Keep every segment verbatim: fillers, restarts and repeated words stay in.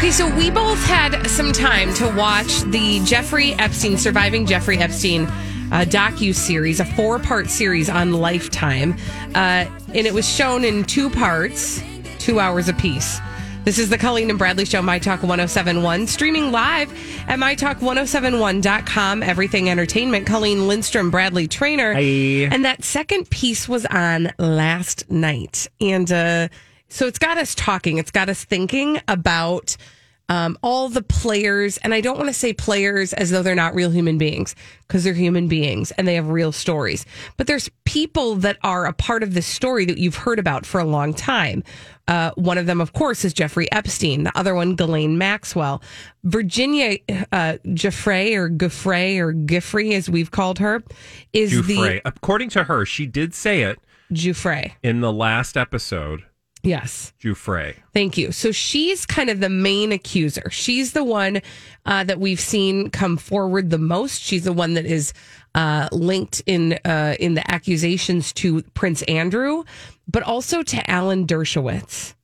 Okay, so we both had some time to watch the Jeffrey Epstein, Surviving Jeffrey Epstein uh, docu-series, a four-part series on Lifetime. Uh, and it was shown in two parts, two hours apiece. This is the Colleen and Bradley Show, My Talk one oh seven point one, streaming live at my talk one oh seven one dot com, Everything Entertainment. Colleen Lindstrom, Bradley Trainer. Hi. And that second piece was on last night. And uh, so it's got us talking. It's got us thinking about um, all the players. And I don't want to say players as though they're not real human beings, because they're human beings and they have real stories. But there's people that are a part of this story that you've heard about for a long time. Uh, one of them, of course, is Jeffrey Epstein. The other one, Ghislaine Maxwell. Virginia uh, Giuffre or Giuffre or Giuffre, as we've called her, is Giuffre. the... According to her, she did say it. Giuffre. In the last episode. Yes. Giuffre. Thank you. So she's kind of the main accuser. She's the one uh, that we've seen come forward the most. She's the one that is uh, linked in uh, in the accusations to Prince Andrew, but also to Alan Dershowitz.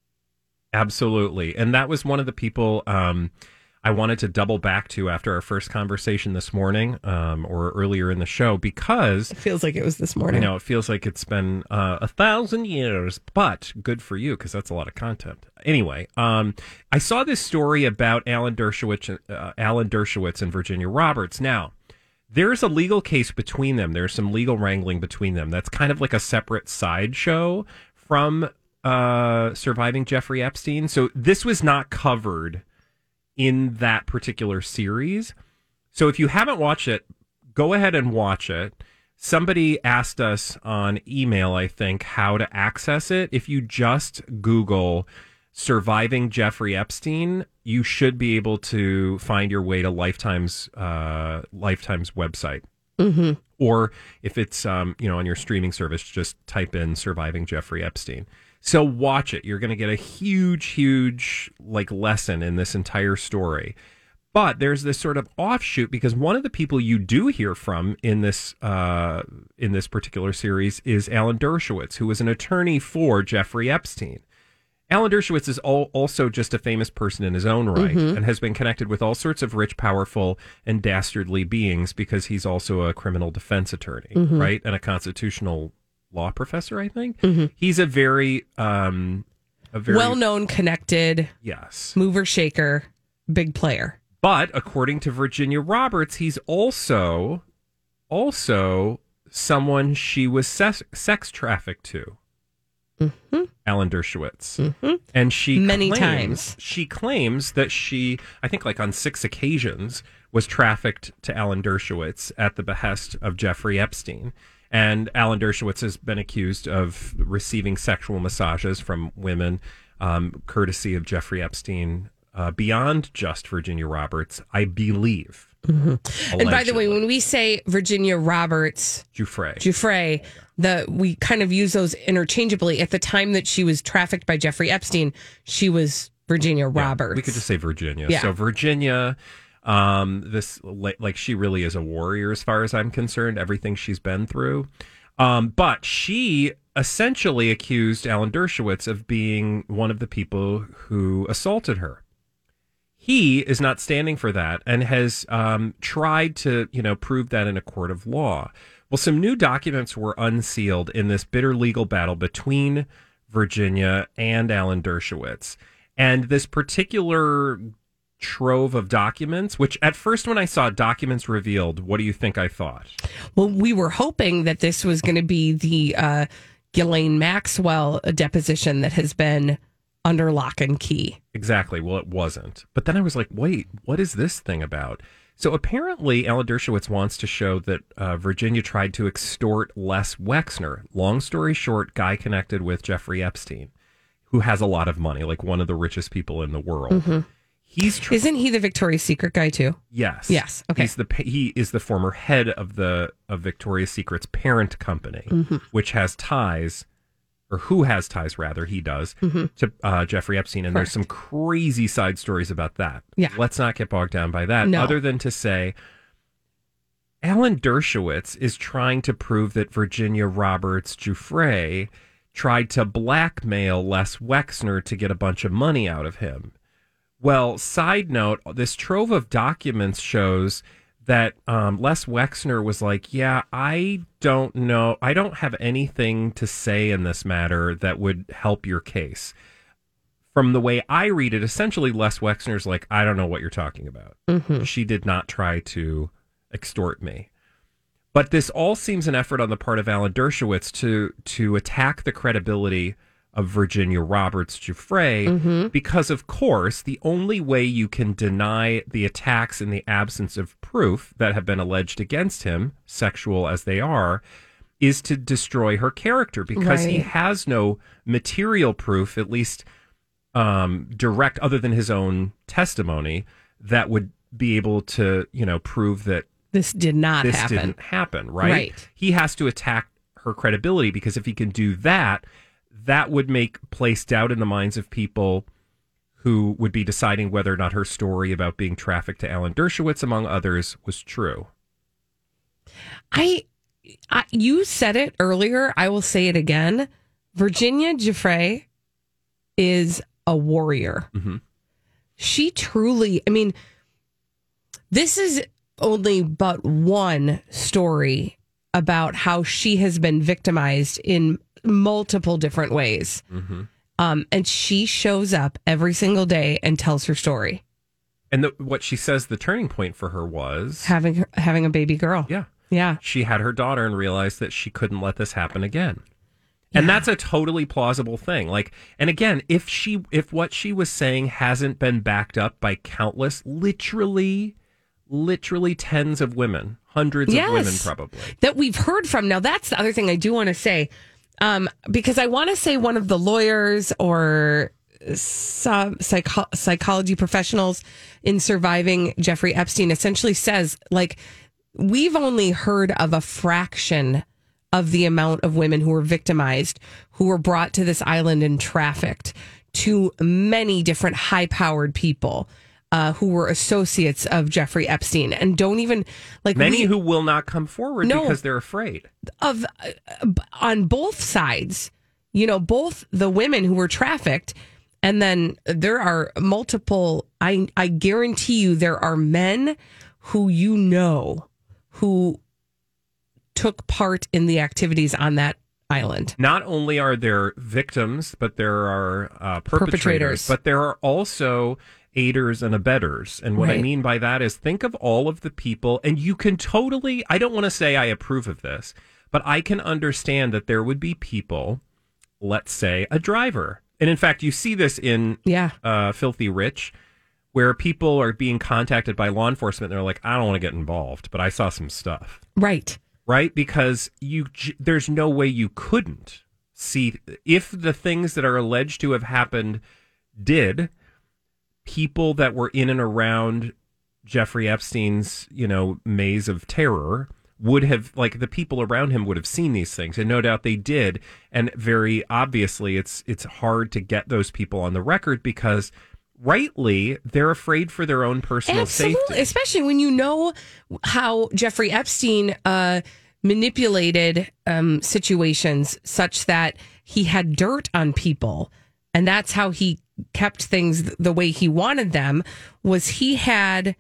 Absolutely. And that was one of the people um, I wanted to double back to after our first conversation this morning um, or earlier in the show, because it feels like it was this morning. You know, it feels like it's been uh, a thousand years, but good for you, because that's a lot of content. Anyway, um, I saw this story about Alan Dershowitz, uh, Alan Dershowitz and Virginia Roberts. Now, there's a legal case between them. There's some legal wrangling between them. That's kind of like a separate sideshow from uh, Surviving Jeffrey Epstein. So this was not covered in that particular series. So if you haven't watched it, go ahead and watch it. Somebody asked us on email, I think, how to access it. If you just Google Surviving Jeffrey Epstein, you should be able to find your way to Lifetime's uh, Lifetime's website. Mm-hmm. Or if it's um, you know, on your streaming service, just type in Surviving Jeffrey Epstein. So watch it. You're going to get a huge, huge like lesson in this entire story. But there's this sort of offshoot, because one of the people you do hear from in this uh, in this particular series is Alan Dershowitz, who was an attorney for Jeffrey Epstein. Alan Dershowitz is all, also just a famous person in his own right, mm-hmm. and has been connected with all sorts of rich, powerful, and dastardly beings, because he's also a criminal defense attorney, mm-hmm. right, and a constitutional law professor, I think. Mm-hmm. He's a very, um, a very well-known, connected, yes, mover shaker, big player. But according to Virginia Roberts, he's also also someone she was sex, sex trafficked to. Mm-hmm. Alan Dershowitz, mm-hmm. and she many claims, times she claims that she, I think, like on six occasions, was trafficked to Alan Dershowitz at the behest of Jeffrey Epstein. And Alan Dershowitz has been accused of receiving sexual massages from women, um, courtesy of Jeffrey Epstein, uh, beyond just Virginia Roberts, I believe. Mm-hmm. And by the way, when we say Virginia Roberts, Giuffre, Giuffre, the we kind of use those interchangeably. At the time that she was trafficked by Jeffrey Epstein, she was Virginia yeah, Roberts. We could just say Virginia. Yeah. So Virginia. Um, this like she really is a warrior as far as I'm concerned, everything she's been through. Um, but she essentially accused Alan Dershowitz of being one of the people who assaulted her. He is not standing for that and has um, tried to, you know, prove that in a court of law. Well, some new documents were unsealed in this bitter legal battle between Virginia and Alan Dershowitz. And this particular trove of documents, which at first when I saw documents revealed, what do you think I thought? Well, we were hoping that this was going to be the uh, Ghislaine Maxwell deposition that has been under lock and key. Exactly. Well, it wasn't. But then I was like, wait, what is this thing about? So apparently Alan Dershowitz wants to show that uh, Virginia tried to extort Les Wexner. Long story short, guy connected with Jeffrey Epstein, who has a lot of money, like one of the richest people in the world. Mm-hmm. He's tr- Isn't he the Victoria's Secret guy too? Yes. Yes. Okay. He's the he is the former head of the of Victoria's Secret's parent company, mm-hmm. which has ties, or who has ties rather, he does, mm-hmm. to uh, Jeffrey Epstein. And Correct. There's some crazy side stories about that. Yeah. Let's not get bogged down by that. No. Other than to say, Alan Dershowitz is trying to prove that Virginia Roberts Giuffre tried to blackmail Les Wexner to get a bunch of money out of him. Well, side note, this trove of documents shows that um, Les Wexner was like, yeah, I don't know. I don't have anything to say in this matter that would help your case. From the way I read it, essentially, Les Wexner's like, I don't know what you're talking about. Mm-hmm. She did not try to extort me. But this all seems an effort on the part of Alan Dershowitz to to attack the credibility of Virginia Roberts Giuffre, mm-hmm. because, of course, the only way you can deny the attacks in the absence of proof that have been alleged against him, sexual as they are, is to destroy her character, because right. he has no material proof, at least um, direct, other than his own testimony, that would be able to, you know, prove that this did not this happen. didn't happen, right? Right. He has to attack her credibility, because if he can do that, that would make place doubt in the minds of people who would be deciding whether or not her story about being trafficked to Alan Dershowitz, among others, was true. I, I you said it earlier. I will say it again. Virginia Giuffre is a warrior. Mm-hmm. She truly, I mean, this is only but one story about how she has been victimized in multiple different ways. Mm-hmm. Um, and she shows up every single day and tells her story. And the, what she says the turning point for her was having her, having a baby girl. Yeah. Yeah. She had her daughter and realized that she couldn't let this happen again. Yeah. And that's a totally plausible thing. Like, and again, if she, if what she was saying hasn't been backed up by countless, literally, literally tens of women, hundreds yes, of women probably, that we've heard from. Now, that's the other thing I do want to say. Um, because I want to say one of the lawyers or some psycho- psychology professionals in surviving Jeffrey Epstein essentially says, like, we've only heard of a fraction of the amount of women who were victimized, who were brought to this island and trafficked to many different high-powered people. Uh, who were associates of Jeffrey Epstein and don't even like many we, who will not come forward no, because they're afraid of uh, on both sides, you know, both the women who were trafficked, and then there are multiple. I I guarantee you there are men who you know who took part in the activities on that island. Not only are there victims, but there are uh, perpetrators, perpetrators, but there are also aiders and abettors. And what right. I mean by that is, think of all of the people, and you can totally, I don't want to say I approve of this, but I can understand that there would be people, let's say a driver. And in fact, you see this in yeah. uh, Filthy Rich, where people are being contacted by law enforcement. And they're like, I don't want to get involved, but I saw some stuff. Right. Right? Because you, there's no way you couldn't see, if the things that are alleged to have happened did, people that were in and around Jeffrey Epstein's, you know, maze of terror would have, like, the people around him would have seen these things, and no doubt they did. And very obviously, it's it's hard to get those people on the record because, rightly, they're afraid for their own personal Absolutely. safety. Especially when you know how Jeffrey Epstein uh, manipulated um, situations such that he had dirt on people, and that's how he kept things the way he wanted them. Was he had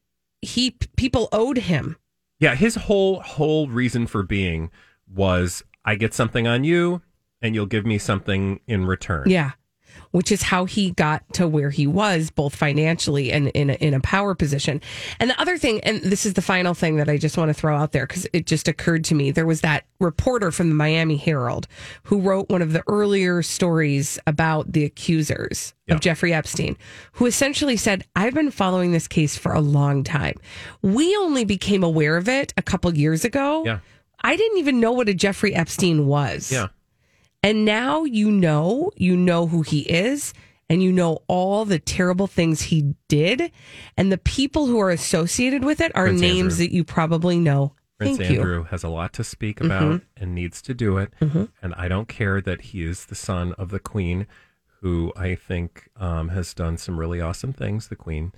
he people owed him. Yeah, his whole whole reason for being was, I get something on you and you'll give me something in return. Yeah. Which is how he got to where he was, both financially and in a, in a power position. And the other thing, and this is the final thing that I just want to throw out there because it just occurred to me, there was that reporter from the Miami Herald who wrote one of the earlier stories about the accusers yeah. of Jeffrey Epstein, who essentially said, I've been following this case for a long time. We only became aware of it a couple years ago. Yeah. I didn't even know what a Jeffrey Epstein was. Yeah. And now you know, you know who he is, and you know all the terrible things he did, and the people who are associated with it are Prince names Andrew. That you probably know. Prince Thank Andrew you. has a lot to speak about mm-hmm. and needs to do it. Mm-hmm. And I don't care that he is the son of the Queen, who I think um, has done some really awesome things. The Queen,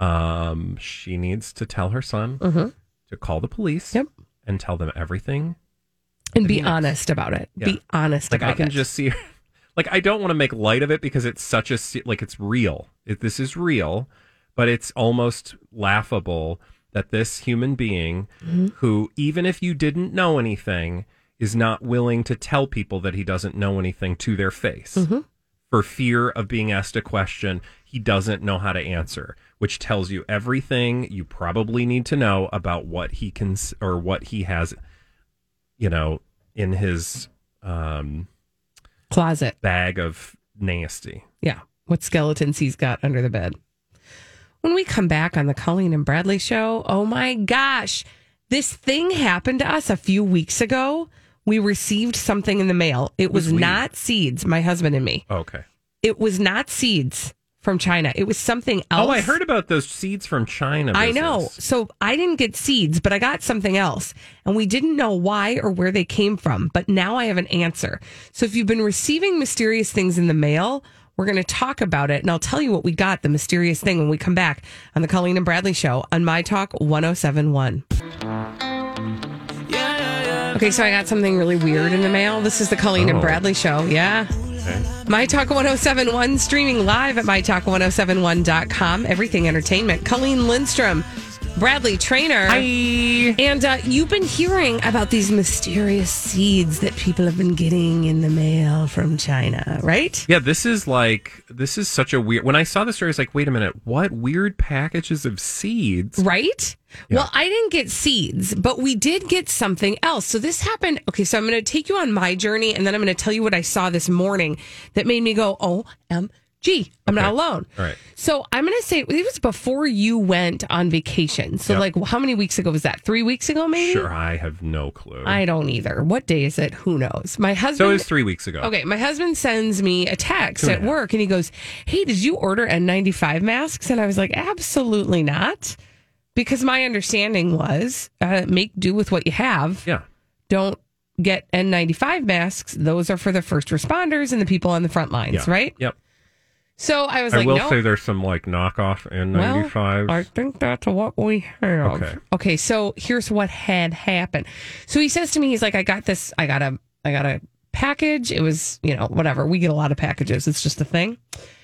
um, she needs to tell her son mm-hmm. to call the police yep. and tell them everything. And be honest about it. Yeah. Be honest like about it. I can it. just see her, like I don't want to make light of it because it's such a se- like it's real. It, this is real, but it's almost laughable that this human being, mm-hmm. who even if you didn't know anything, is not willing to tell people that he doesn't know anything to their face mm-hmm. for fear of being asked a question he doesn't know how to answer, which tells you everything you probably need to know about what he can or what he has, you know, in his um, closet bag of nasty. Yeah. What skeletons he's got under the bed. When we come back on the Colleen and Bradley show, oh my gosh, this thing happened to us a few weeks ago. We received something in the mail. It was, was not seeds, my husband and me. Oh, okay. It was not seeds from China. It was something else. Oh, I heard about those seeds from China business. I know. So I didn't get seeds, but I got something else. And we didn't know why or where they came from. But now I have an answer. So if you've been receiving mysterious things in the mail, we're going to talk about it. And I'll tell you what we got, the mysterious thing, when we come back on the Colleen and Bradley show on My Talk one oh seven one. Okay, so I got something really weird in the mail. This is the Colleen oh. and Bradley show. Yeah. Okay. My Talk one oh seven one, streaming live at my talk one oh seven one dot com. Everything Entertainment. Colleen Lindstrom, Bradley Trainer. Hi. And uh, you've been hearing about these mysterious seeds that people have been getting in the mail from China, right? Yeah, this is like, this is such a weird, when I saw the story, I was like, wait a minute, what weird packages of seeds? Right? Yeah. Well, I didn't get seeds, but we did get something else. So this happened. Okay, so I'm going to take you on my journey, and then I'm going to tell you what I saw this morning that made me go, O M G, I'm okay. not alone. All right. So I'm going to say it was before you went on vacation. So, yep. like, how many weeks ago was that? Three weeks ago, maybe? Sure, I have no clue. I don't either. What day is it? Who knows? My husband. So it was three weeks ago. Okay, my husband sends me a text at work, and he goes, hey, did you order N ninety-five masks? And I was like, absolutely not. Because my understanding was uh, make do with what you have. Yeah. Don't get N ninety-five masks. Those are for the first responders and the people on the front lines, yeah. right? Yep. So I was I like, will no. say there's some like knockoff N ninety-fives. Well, I think that's what we have. Okay. Okay. So here's what had happened. So he says to me, he's like, I got this. I got a, I got a package. It was, you know, whatever. We get a lot of packages. It's just a thing.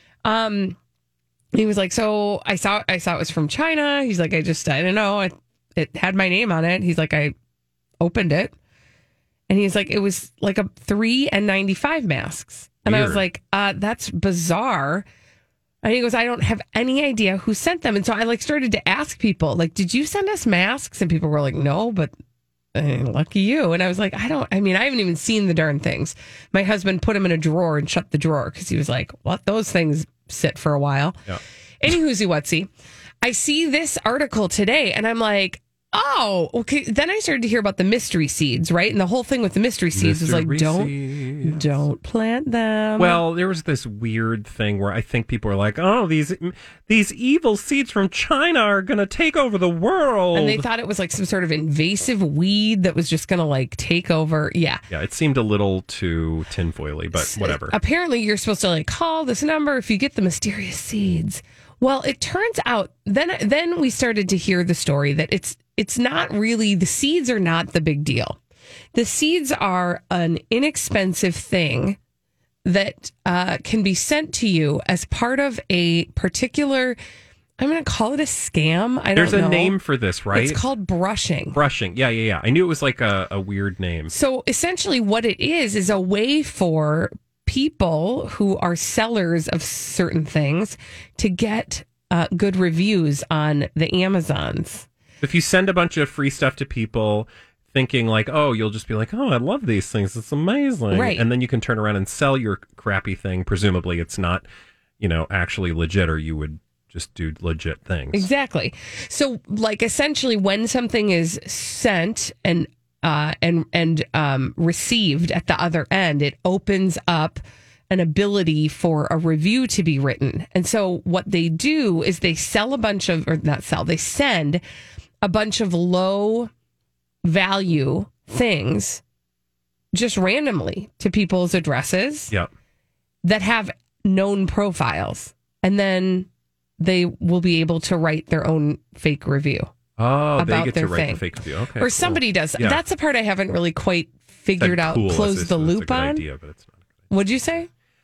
Um, he was like, so I saw, I saw it was from China. He's like, I just, I don't know. It, it had my name on it. He's like, I opened it, and he's like, it was like a three N ninety-five masks. And Weird. I was like, uh, that's bizarre. And he goes, I don't have any idea who sent them. And so I like started to ask people, like, did you send us masks? And people were like, no, but uh, lucky you. And I was like, I don't, I mean, I haven't even seen the darn things. My husband put them in a drawer and shut the drawer because he was like, let those things sit for a while. Yeah. Anywhoozy whatsy. I see this article today and I'm like, oh, okay. Then I started to hear about the mystery seeds, right? And the whole thing with the mystery seeds mystery was like, don't, seeds. don't plant them. Well, there was this weird thing where I think people were like, oh, these these evil seeds from China are going to take over the world. And they thought it was like some sort of invasive weed that was just going to like take over. Yeah. Yeah, it seemed a little too tinfoily, but so, whatever. Apparently, you're supposed to like call this number if you get the mysterious seeds. Well, it turns out then then we started to hear the story that it's it's not really, the seeds are not the big deal. The seeds are an inexpensive thing that uh, can be sent to you as part of a particular, I'm going to call it a scam. I don't There's know. There's a name for this, right? It's called brushing. Brushing. Yeah, yeah, yeah. I knew it was like a, a weird name. So essentially what it is, is a way for people who are sellers of certain things to get uh, good reviews on the Amazons. If you send a bunch of free stuff to people thinking like, oh, you'll just be like, oh, I love these things. It's amazing. Right. And then you can turn around and sell your crappy thing. Presumably it's not, you know, actually legit, or you would just do legit things. Exactly. So like essentially when something is sent and uh, and and um, received at the other end, it opens up an ability for a review to be written. And so what they do is they sell a bunch of, or not sell, they send a bunch of low value things just randomly to people's addresses yep. that have known profiles. And then they will be able to write their own fake review. Oh, about they get their to write thing. the fake review. Okay. Or somebody cool. does. Yeah. That's the part I haven't really quite figured out, cool. closed the loop a good on. idea, but it's not a good idea. What'd you say?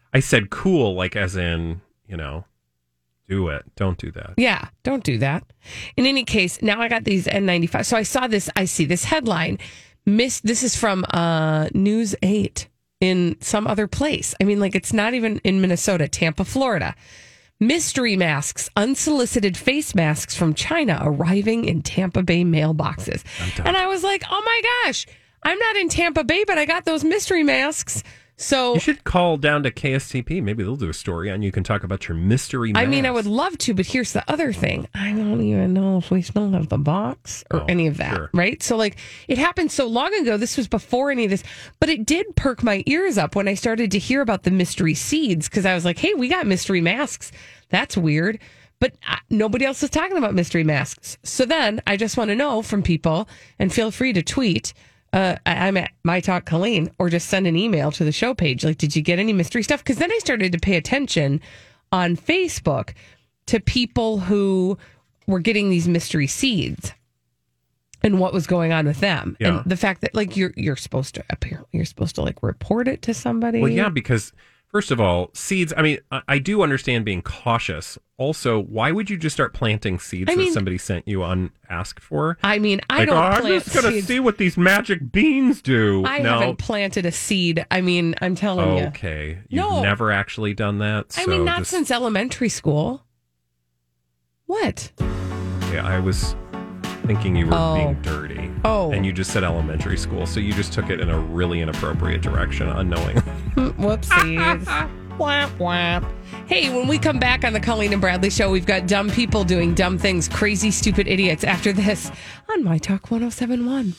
I said cool, like as in, you know, do it. Don't do that. Yeah, don't do that. In any case, now I got these N ninety-five. So I saw this, I see this headline. Miss, this is from uh, News eight in some other place. I mean, like, it's not even in Minnesota, Tampa, Florida. Mystery masks, unsolicited face masks from China arriving in Tampa Bay mailboxes. And I was like, oh my gosh, I'm not in Tampa Bay, but I got those mystery masks. So you should call down to K S T P. Maybe they'll do a story and you can talk about your mystery masks. I mean, I would love to, but here's the other thing. I don't even know if we still have the box or oh, any of that, sure. right? So, like, it happened so long ago. This was before any of this, but it did perk my ears up when I started to hear about the mystery seeds because I was like, hey, we got mystery masks. That's weird. But uh, nobody else is talking about mystery masks. So then I just want to know from people, and feel free to tweet. Uh, I, I'm at My Talk Colleen, or just send an email to the show page. Like, did you get any mystery stuff? Because then I started to pay attention on Facebook to people who were getting these mystery seeds and what was going on with them. Yeah. And the fact that, like, you're you're supposed to, apparently, you're supposed to, like, report it to somebody. Well, yeah, because first of all, seeds, I mean, I, I do understand being cautious. Also, why would you just start planting seeds I mean, that somebody sent you unasked for? I mean, I like, don't oh, I'm plant just going to seeds. see what these magic beans do. I no. haven't planted a seed. I mean, I'm telling you. Okay. You've No. never actually done that? I so mean, not just, since elementary school. What? Yeah, I was thinking you were Oh. being dirty. Oh. And you just said elementary school, so you just took it in a really inappropriate direction, unknowingly. Whoopsies. Whap, whap. Hey, when we come back on the Colleen and Bradley Show, we've got dumb people doing dumb things, crazy, stupid idiots after this on My Talk one oh seven one.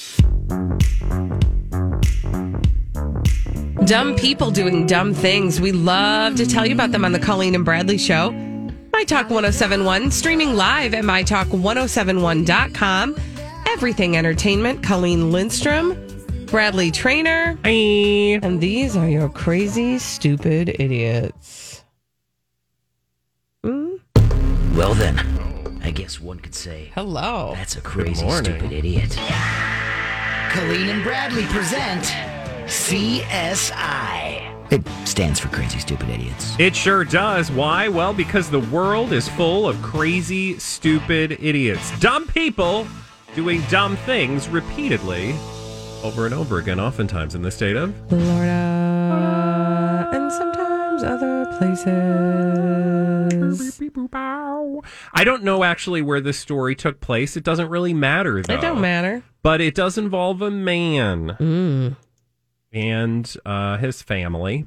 Dumb people doing dumb things. We love to tell you about them on the Colleen and Bradley Show. My Talk one oh seven one, streaming live at my talk ten seventy-one dot com. Everything Entertainment, Colleen Lindstrom, Bradley Trainer. Hi. And these are your crazy, stupid idiots. Mm? Well then, I guess one could say Hello. that's a crazy, morning. stupid idiot. Colleen and Bradley present C S I. It stands for Crazy Stupid Idiots. It sure does. Why? Well, because the world is full of crazy, stupid idiots. Dumb people doing dumb things repeatedly over and over again, oftentimes in the state of Florida and sometimes other places. I don't know actually where this story took place. It doesn't really matter, though. It don't matter. But it does involve a man Mm. and uh, his family.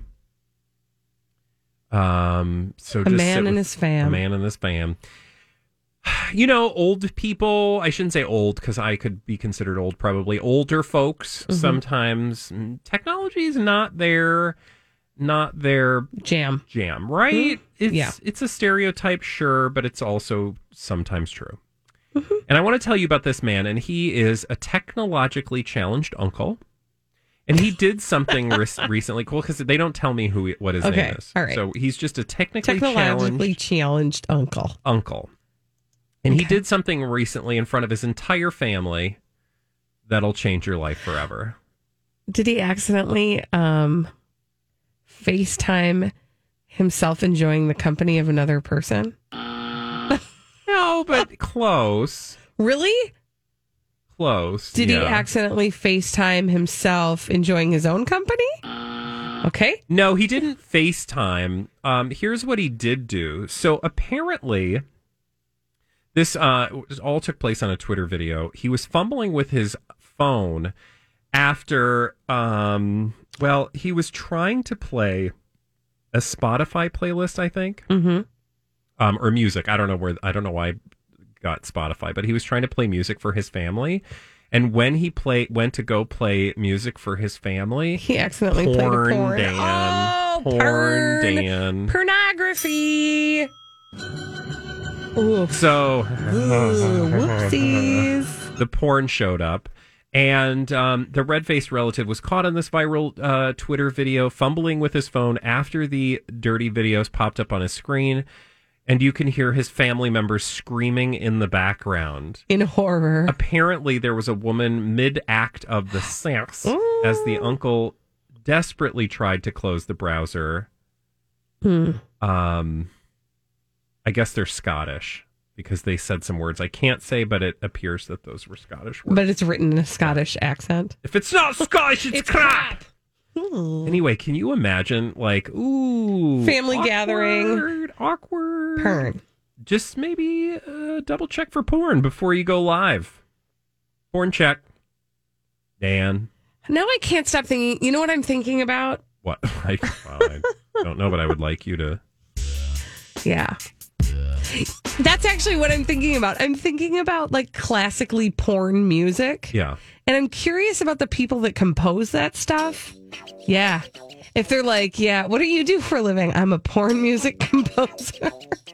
Um, so A just man sit and with- his fam. A man and his fam. You know, old people, I shouldn't say old because I could be considered old probably. Older folks, Mm-hmm. sometimes mm, technology is not their, not their Jam. jam, right? Mhm. It's, Yeah. it's a stereotype, sure, but it's also sometimes true. Mm-hmm. And I want to tell you about this man, and he is a technologically challenged uncle. And he did something re- recently cool because they don't tell me who he, what his Okay, name is. all right. So he's just a technically Technologically challenged challenged uncle. uncle. And he Okay. did something recently in front of his entire family that'll change your life forever. Did he accidentally um, FaceTime himself enjoying the company of another person? No, but close. Really? Close. Did he yeah. accidentally FaceTime himself enjoying his own company? Okay. No, he didn't FaceTime. Um, here's what he did do. So apparently, this uh, all took place on a Twitter video. He was fumbling with his phone after, um, well, he was trying to play a Spotify playlist, I think, Mm-hmm. um, or music. I don't know where. I don't know why I got Spotify, but he was trying to play music for his family. And when he play went to go play music for his family, He accidentally porn played a porn. Dan, Oh, porn, porn. Dan. Pornography. Ooh. So Ooh, whoopsies. the porn showed up, and um, the red-faced relative was caught in this viral uh, Twitter video, fumbling with his phone after the dirty videos popped up on his screen, and you can hear his family members screaming in the background. In horror. Apparently, there was a woman mid-act of the sex as the uncle desperately tried to close the browser Hmm. Um, I guess they're Scottish because they said some words I can't say, but it appears that those were Scottish words. But it's written in a Scottish accent. If it's not Scottish, it's, It's crap. Hmm. Anyway, can you imagine, like, ooh, Family awkward, gathering. awkward, Porn. Just maybe uh, double check for porn before you go live. Porn check. Dan. Now I can't stop thinking. You know what I'm thinking about? What? I, well, I don't know, but I would like you to. Yeah. That's actually what I'm thinking about. I'm thinking about like classically porn music. Yeah. And I'm curious about the people that compose that stuff. Yeah. If they're like, yeah, what do you do for a living? I'm a porn music composer.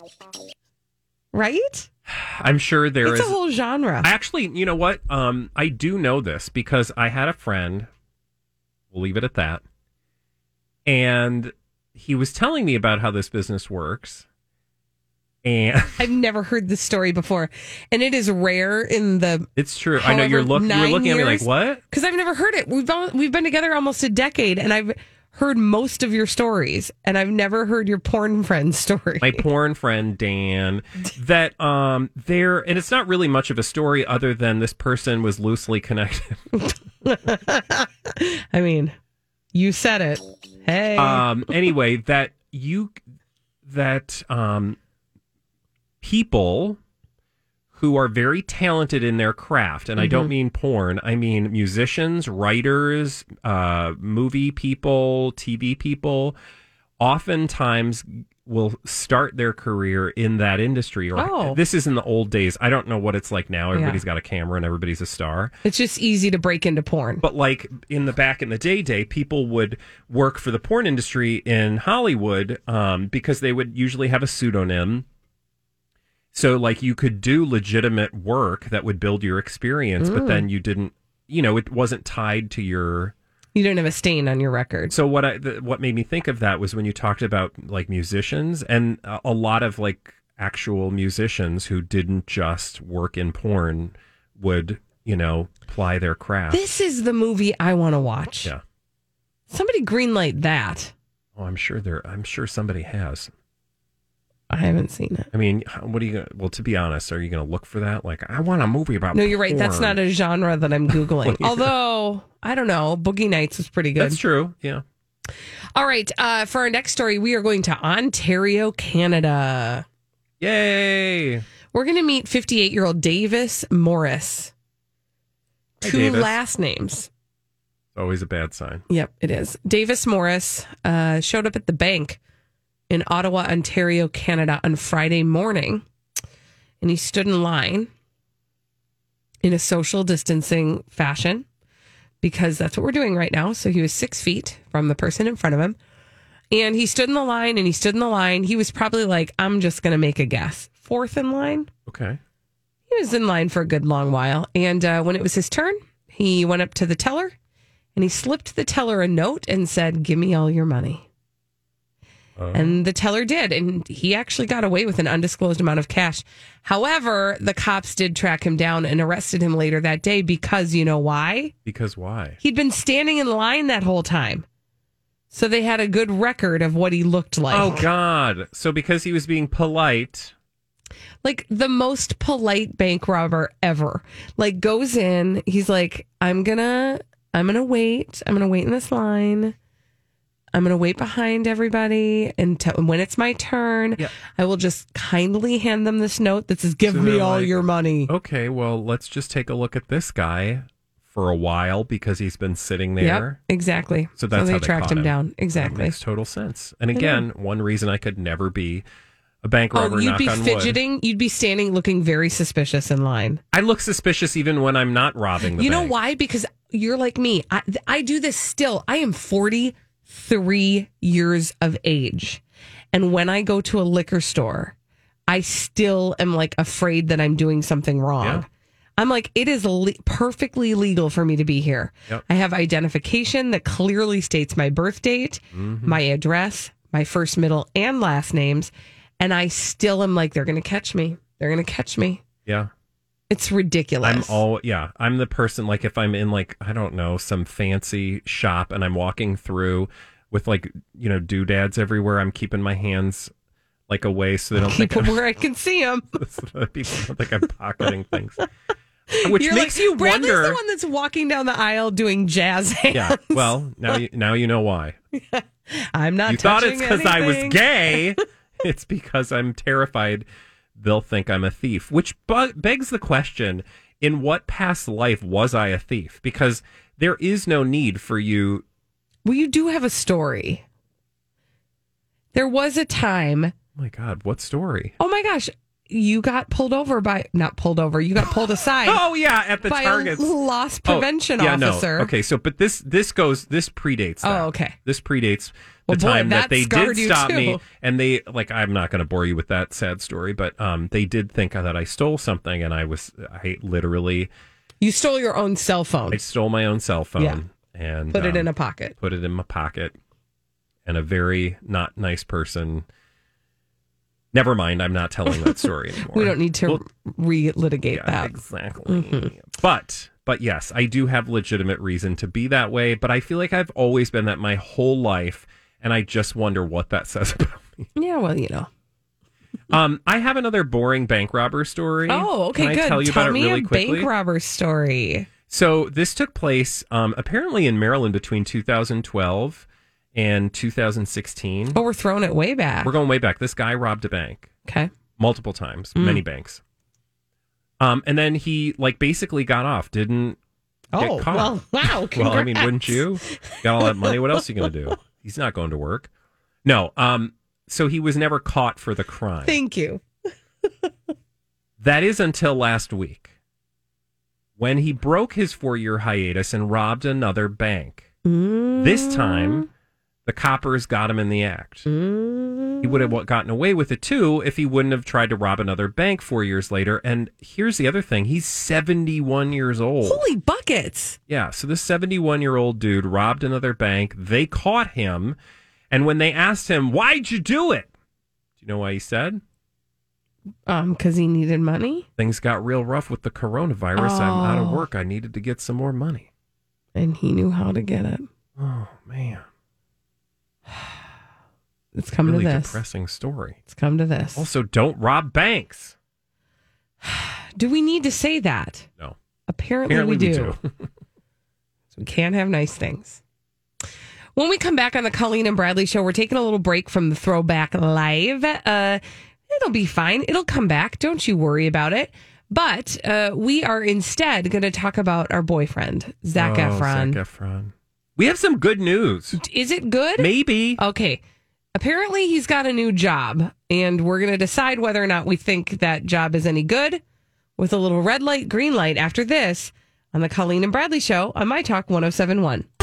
Right? I'm sure there it's is a whole genre. Actually, you know what? Um, I do know this because I had a friend. We'll leave it at that. And he was telling me about how this business works. And I've never heard this story before. And it is rare in the it's true. I know you're however, look you were nine looking at me like, years. what? Because I've never heard it. We've been, we've been together almost a decade, and I've heard most of your stories, and I've never heard your porn friend story. My porn friend Dan, that um there, and it's not really much of a story other than this person was loosely connected. I mean, you said it. Hey. Um anyway, that you that um people who are very talented in their craft, and I don't mean porn, I mean musicians, writers, uh, movie people, T V people, oftentimes will start their career in that industry. Or Oh. this is in the old days. I don't know what it's like now. Everybody's Yeah. got a camera and everybody's a star. It's just easy to break into porn. But like in the back in the day, day people would work for the porn industry in Hollywood um, because they would usually have a pseudonym. So, like, you could do legitimate work that would build your experience, but then you didn't, you know, it wasn't tied to your. You don't have a stain on your record. So, what I the, what made me think of that was when you talked about like musicians and a, a lot of like actual musicians who didn't just work in porn would, you know, ply their craft. This is the movie I want to watch. Yeah. Somebody greenlight that. Oh, I'm sure there. I'm sure somebody has. I haven't seen it. I mean, what are you? Gonna, well, to be honest, are you going to look for that? Like, I want a movie about. No, you're right. That's porn. not a genre that I'm Googling. Although, I don't know. Boogie Nights was pretty good. That's true. Yeah. All right. Uh, for our next story, we are going to Ontario, Canada. Yay! We're going to meet fifty-eight-year-old Davis Morris. Hi, Two Davis. last names. Always a bad sign. Yep, it is. Davis Morris uh, showed up at the bank in Ottawa, Ontario, Canada on Friday morning. And he stood in line in a social distancing fashion because that's what we're doing right now. So he was six feet from the person in front of him. And he stood in the line and he stood in the line. He was probably like, I'm just going to make a guess. Fourth in line. Okay. He was in line for a good long while. And uh, when it was his turn, he went up to the teller and he slipped the teller a note and said, give me all your money. Uh, And the teller did. And he actually got away with an undisclosed amount of cash. However, the cops did track him down and arrested him later that day because you know why? because why? He'd been standing in line that whole time. So they had a good record of what he looked like. Oh God! So because he was being polite. Like the most polite bank robber ever. Like goes in, he's like, I'm gonna, I'm gonna wait. I'm gonna wait in this line. I'm gonna wait behind everybody, and t- when it's my turn, Yeah. I will just kindly hand them this note that says, "Give So me they're all like, your money." Okay, well, let's just take a look at this guy for a while because he's been sitting there. Yep, exactly. So that's they how they tracked caught him him. down. That Exactly. makes total sense. And again, one reason I could never be a bank robber. Oh, you'd knock be on wood. fidgeting. You'd be standing, looking very suspicious in line. I look suspicious even when I'm not robbing the You know bank. why? Because you're like me. I, I do this still. I am forty-three years of age. And when I go to a liquor store, I still am like afraid that I'm doing something wrong. Yeah. I'm like, it is le- perfectly legal for me to be here. Yep. I have identification that clearly states my birth date, Mm-hmm. my address, my first, middle, and last names. And I still am like, they're going to catch me. They're going to catch me. Yeah. It's ridiculous. I'm all yeah. I'm the person like if I'm in like I don't know some fancy shop and I'm walking through with like, you know, doodads everywhere. I'm keeping my hands like away so they don't Keep think them I'm, where I can see them. so that people don't think I'm pocketing things. Which You're makes like, you Bradley's wonder. the one that's walking down the aisle doing jazz hands. Yeah. Well, now you, now you know why. I'm not. You thought it's because because I was gay. It's because I'm terrified they'll think I'm a thief. Which bu- begs the question: in what past life was I a thief? Because there is no need for you. Well, you do have a story. There was a time. Oh my God, what story? Oh my gosh. You got pulled over by, not pulled over, you got pulled aside. Oh, yeah, at the by Targets. a loss prevention oh, yeah, officer. No. Okay, so, but this this goes, this predates that. Oh, okay. This predates the Well, boy, time that that they scarred did you stop too. me. And they, like, I'm not going to bore you with that sad story, but um, they did think that I stole something, and I was, I literally. You stole your own cell phone. I stole my own cell phone. Yeah. And Put it um, in a pocket. Put it in my pocket. And a very not nice person. Never mind, I'm not telling that story anymore. We don't need to Well, re-litigate yeah, that. exactly. Mm-hmm. But but yes, I do have legitimate reason to be that way. But I feel like I've always been that my whole life, and I just wonder what that says about me. Yeah, well, you know. Um, I have another boring bank robber story. Oh, okay, Can I good. Tell you about me it really a quickly? bank robber story. So this took place um, apparently in Maryland between two thousand twelve and two thousand sixteen. Oh, we're throwing it way back. We're going way back. This guy robbed a bank. Okay. Multiple times, Mm. many banks. Um, and then he like basically got off, didn't Oh, get caught. well, wow. Congrats. Well, I mean, wouldn't you? Got all that money. What else are you going to do? He's not going to work. No. Um. So he was never caught for the crime. Thank you. That is until last week, when he broke his four-year hiatus and robbed another bank. Mm. This time, the coppers got him in the act. Mm. He would have gotten away with it too if he wouldn't have tried to rob another bank four years later. And here's the other thing: he's seventy-one years old. Holy buckets. Yeah, so this seventy-one-year-old dude robbed another bank. They caught him, and when they asked him, "Why'd you do it?" Do you know why he said? Um, because he needed money. Things got real rough with the coronavirus. I'm out of Oh. work. I needed to get some more money. And he knew how to get it. Oh man, It's come really to this. depressing story. It's come to this. Also, don't rob banks. Do we need to say that? No, Apparently, apparently we we do. do. So we can't have nice things. When we come back on the Colleen and Bradley show, we're taking a little break from the Throwback Live. Uh, it'll be fine. It'll come back. Don't you worry about it. But uh, we are instead going to talk about our boyfriend, Zac oh, Efron. Zac Efron. We have some good news. Is it good? Maybe. Okay. Apparently, he's got a new job, and we're going to decide whether or not we think that job is any good with a little red light, green light after this on the Colleen and Bradley show on My Talk one oh seven point one.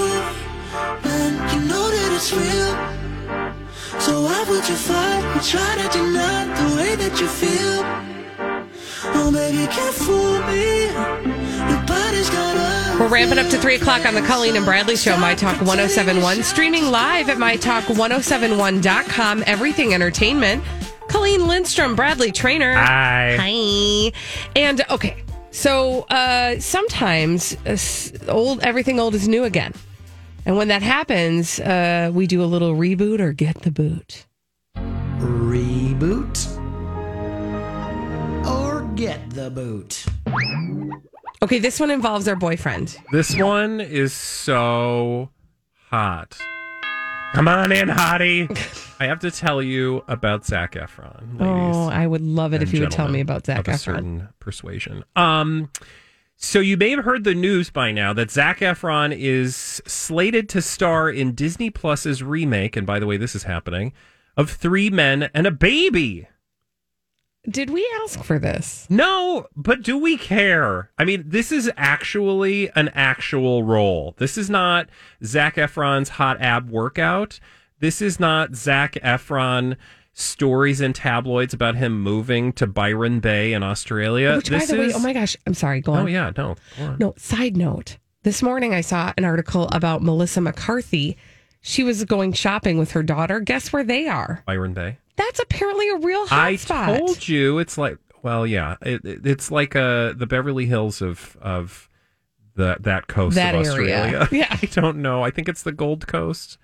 You know that it's real. So why would you fight and try to deny the way that you feel? Oh, baby, you can't fool me. Your body's got a We're ramping up to three o'clock on the Colleen and Bradley show, My Talk one oh seven point one, streaming live at my talk one oh seven one dot com, everything entertainment. Colleen Lindstrom, Bradley Trainer. Hi. Hi. And okay, so uh, sometimes uh, s- old everything old is new again. And when that happens, uh, we do a little reboot or get the boot. Reboot or get the boot. Okay, this one involves our boyfriend. This one is so hot. Come on in, hottie. I have to tell you about Zac Efron, ladies. Oh, I would love it if and you would tell gentlemen me about Zac of a Efron. certain persuasion. Um, so you may have heard the news by now that Zac Efron is slated to star in Disney Plus's remake, and by the way, this is happening, of Three Men and a Baby. Did we ask for this? No, but do we care? I mean, this is actually an actual role. This is not Zac Efron's hot ab workout. This is not Zac Efron stories in tabloids about him moving to Byron Bay in Australia. Which, this by the is... way, oh my gosh, I'm sorry, go on. Oh, yeah, no. go on. No, side note. This morning I saw an article about Melissa McCarthy. She was going shopping with her daughter. Guess where they are? Byron Bay. That's apparently a real hot I spot. told you it's like, well, yeah, it, it, it's like uh, the Beverly Hills of of the that coast That of area. Australia. Yeah. I don't know. I think it's the Gold Coast.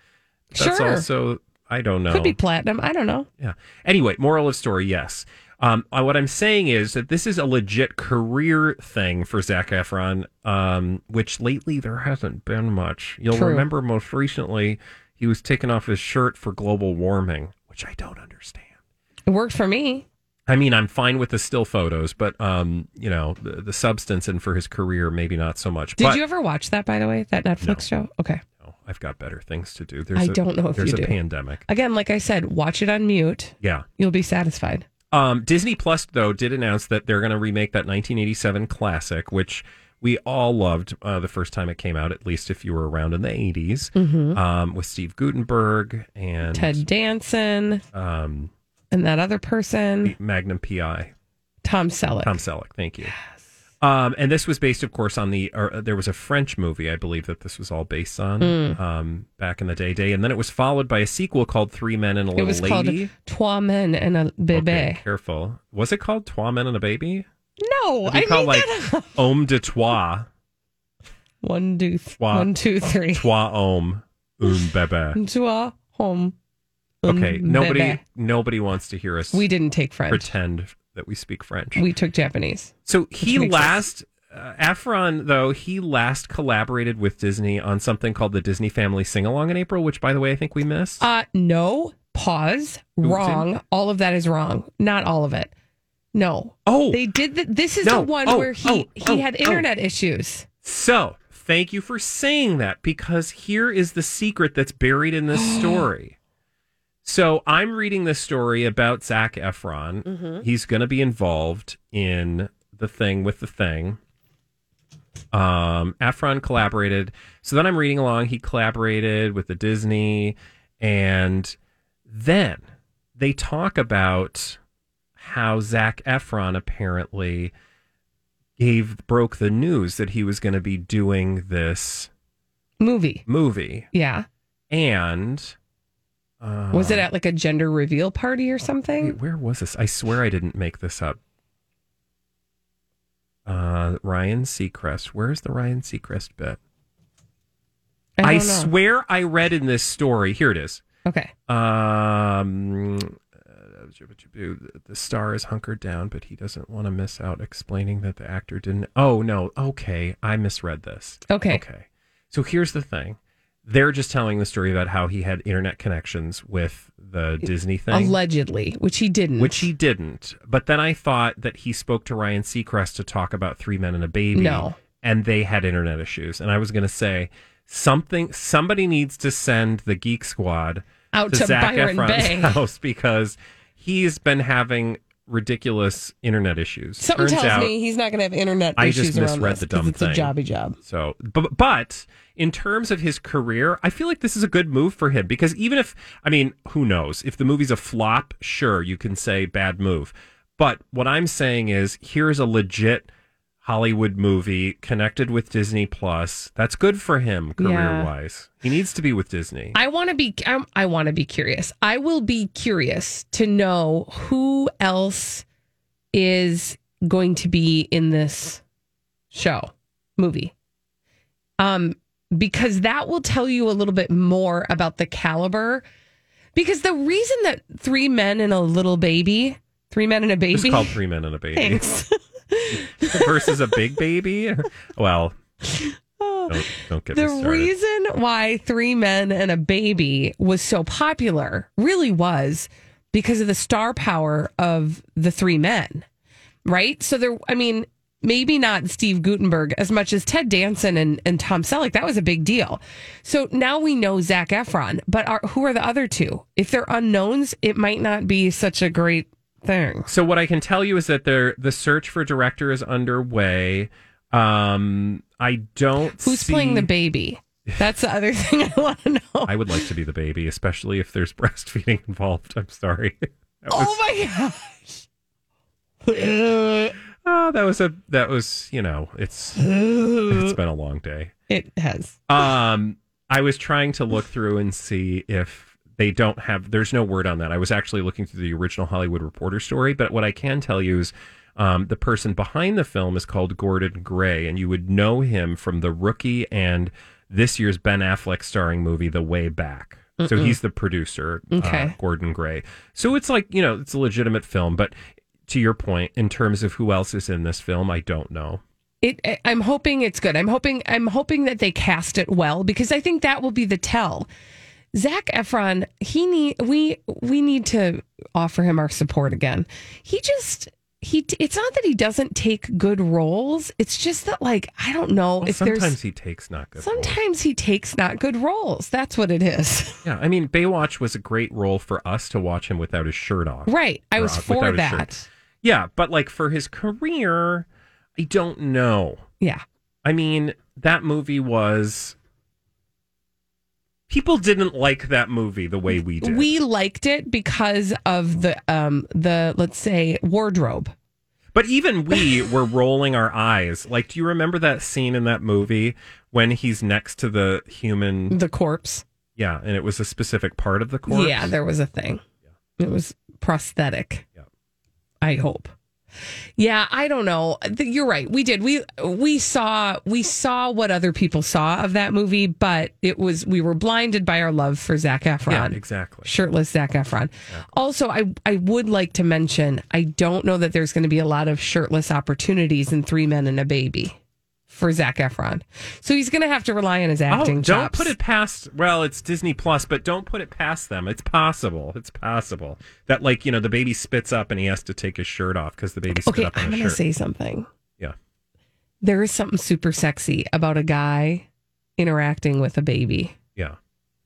That's Sure. also, I don't know. Could be platinum. I don't know. Yeah. Anyway, moral of story, yes. Um, uh, what I'm saying is that this is a legit career thing for Zac Efron, um, which lately there hasn't been much. You'll True. remember most recently he was taking off his shirt for global warming, which I don't understand. It worked for me. I mean, I'm fine with the still photos, but, um, you know, the, the substance and for his career, maybe not so much. Did but, you ever watch that, by the way, that Netflix No. show? Okay. No, I've got better things to do. There's I a- don't know if There's you a do. pandemic. Again, like I said, watch it on mute. Yeah. You'll be satisfied. Um, Disney Plus, though, did announce that they're going to remake that nineteen eighty-seven classic, which we all loved uh, the first time it came out, at least if you were around in the eighties, Mm-hmm. um, with Steve Guttenberg and Ted Danson um, and that other person, Magnum P I. Tom Selleck. Tom Selleck, thank you. Um, and this was based, of course, on the, or, uh, there was a French movie, I believe, that this was all based on Mm. um, back in the day, day. And then it was followed by a sequel called Three Men and a It Little was Lady. called Trois Men and a Bébé. Okay, careful. Was it called Trois Men and a Baby? No, It'd be I called made like that up. Homme de Trois. One, two, th- Trois. one, two, three. Trois hommes, un bébé. Trois home. un Okay, nobody bébé. nobody wants to hear us We didn't take French. pretend that we speak French. We took Japanese. So he makes last, uh, Efron, though, he last collaborated with Disney on something called the Disney Family Sing-Along in April, which, by the way, I think we missed. Uh, no, pause. Wrong. All of that is wrong. Not all of it. No. oh, They did the, this is No. the one Oh, where he, oh, he oh, had oh. internet issues. so thank you for saying that, because here is the secret that's buried in this story. So I'm reading this story about Zac Efron. Mm-hmm. He's going to be involved in the thing with the thing. Um, Efron collaborated. So then I'm reading along. He collaborated with the Disney, and then they talk about how Zac Efron apparently gave broke the news that he was going to be doing this Movie. movie, Yeah. and uh, Was it at like a gender reveal party or something? wait, where was this? I swear I didn't make this up. Uh, Ryan Seacrest. Where's the Ryan Seacrest bit? I, I, don't know. swear I read in this story. Here it is. Okay. Um, uh, the star is hunkered down, but he doesn't want to miss out, explaining that the actor didn't. Oh, no. Okay. I misread this. Okay. Okay. So here's the thing. They're just telling the story about how he had internet connections with the Disney thing. Allegedly, which he didn't. Which he didn't. But then I thought that he spoke to Ryan Seacrest to talk about Three Men and a Baby. No. And they had internet issues. And I was going to say, something. somebody needs to send the Geek Squad out to, to Zac Byron Efron's Bay. house, because he's been having ridiculous internet issues. Something Turns tells out, me he's not going to have internet I issues just around misread this, the 'cause dumb it's thing. a jobby job. So, but, but in terms of his career, I feel like this is a good move for him, because even if, I mean, who knows? If the movie's a flop, sure, you can say bad move. But what I'm saying is, here's a legit Hollywood movie connected with Disney Plus. That's good for him career-wise. He needs to be with Disney. I want to be. I'm, I want to be curious. I will be curious to know who else is going to be in this show movie. Um, because that will tell you a little bit more about the caliber. Because the reason that Three Men and a Little Baby, Three Men and a Baby, It's called Three Men and a Baby. Thanks. Versus a big baby. Well, don't, don't get The me started. reason why Three Men and a Baby was so popular really was because of the star power of the three men, right? So there, I mean, maybe not Steve Guttenberg as much as Ted Danson and, and Tom Selleck. That was a big deal. So now we know Zac Efron, but are, who are the other two? If they're unknowns, it might not be such a great thing. So what I can tell you is that there, the search for director is underway. Um, I don't. Who's see- playing the baby? That's the other thing I want to know. I would like to be the baby, especially if there's breastfeeding involved. I'm sorry. That was, Oh my gosh. oh, that was a that was you know it's it's been a long day. It has. Um, I was trying to look through and see if they don't have. There's no word on that. I was actually looking through the original Hollywood Reporter story, but what I can tell you is. Um, the person behind the film is called Gordon Gray, and you would know him from The Rookie and this year's Ben Affleck starring movie, The Way Back. So he's the producer, Okay. uh, Gordon Gray. So it's like, you know, it's a legitimate film. But to your point, in terms of who else is in this film, I don't know. It, I'm hoping it's good. I'm hoping I'm hoping that they cast it well, because I think that will be the tell. Zac Efron, he need we we need to offer him our support again. He just he it's not that he doesn't take good roles. It's just that, like, I don't know Well, if sometimes there's he takes not good sometimes roles. he takes not good roles. That's what it is. Yeah, I mean, Baywatch was a great role for us to watch him without his shirt off. Right. I Or, was uh, for without his that. shirt. Yeah, but like for his career, I don't know. Yeah. I mean, that movie was. People didn't like that movie the way we did. We liked it because of the um the let's say wardrobe. But even we were rolling our eyes. Like, do you remember that scene in that movie when he's next to the human? The corpse. Yeah, and it was a specific part of the corpse. Yeah, there was a thing. It was prosthetic. Yeah. I hope. Yeah, I don't know. Th- You're right. We did. We we saw we saw what other people saw of that movie, but it was we were blinded by our love for Zac Efron. Yeah, exactly. Shirtless Zac Efron. Also, I I would like to mention, I don't know that there's going to be a lot of shirtless opportunities in Three Men and a Baby for Zac Efron. So he's going to have to rely on his acting Oh, don't chops. put it past. Well, it's Disney Plus, but don't put it past them. It's possible. It's possible that, like, you know, the baby spits up and he has to take his shirt off because the baby spit Okay, up on I'm his going to shirt. say something. Yeah. There is something super sexy about a guy interacting with a baby. Yeah.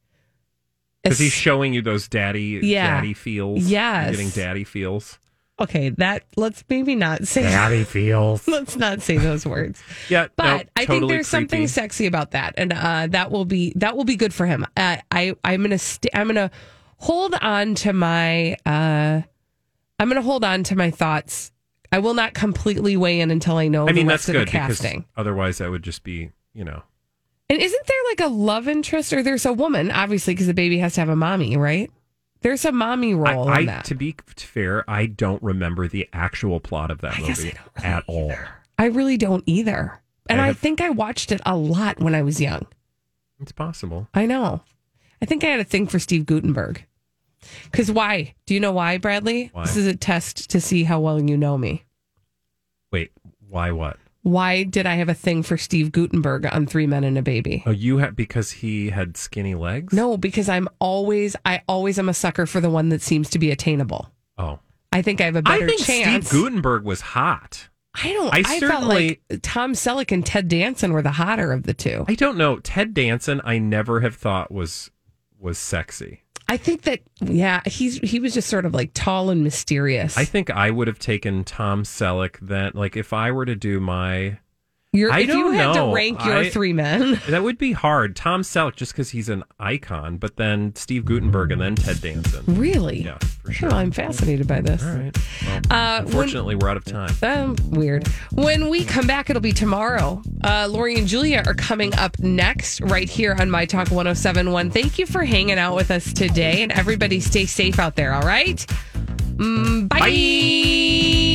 Because he's showing you those daddy, Yeah. daddy feels. Yes. You're getting daddy feels. Okay, that let's maybe not say Daddy feels. let's not say those words. Yeah, But no, I think totally there's something creepy. sexy about that, and uh, that will be that will be good for him. Uh, I I'm gonna st- I'm gonna hold on to my uh, I'm gonna hold on to my thoughts. I will not completely weigh in until I know I mean, the that's rest of good the because casting. otherwise that would just be, you know. And isn't there like a love interest, or there's a woman, obviously, because the baby has to have a mommy, right? There's a mommy role I, I in that. to be fair, I don't remember the actual plot of that I guess movie I don't really at all. either. I really don't either. And I I, have- think I watched it a lot when I was young. It's possible. I know. I think I had a thing for Steve Guttenberg. Because why? Do you know why, Bradley? Why? This is a test to see how well you know me. Wait, why what? Why did I have a thing for Steve Guttenberg on Three Men and a Baby? Oh, you had because he had skinny legs? No, because I'm always, I always am a sucker for the one that seems to be attainable. Oh. I think I have a I better think chance. Steve Guttenberg was hot. I don't. I I, felt certainly- like Tom Selleck and Ted Danson were the hotter of the two. I don't know. Ted Danson, I never have thought was was sexy. I think that yeah, he's he was just sort of like tall and mysterious. I think I would have taken Tom Selleck then. Like if I were to do my, You're, I if you don't had know. to rank your I- three men, that would be hard. Tom Selleck, just because he's an icon, but then Steve Guttenberg and then Ted Danson. really? Yeah, for sure. Well, I'm fascinated by this. All right. Well, Uh, unfortunately, we're out of time. Um, weird. When we come back, it'll be tomorrow. Uh, Lori and Julia are coming up next, right here on My Talk one oh seven point one. Thank you for hanging out with us today, and everybody stay safe out there, all right? Mm, bye. Bye.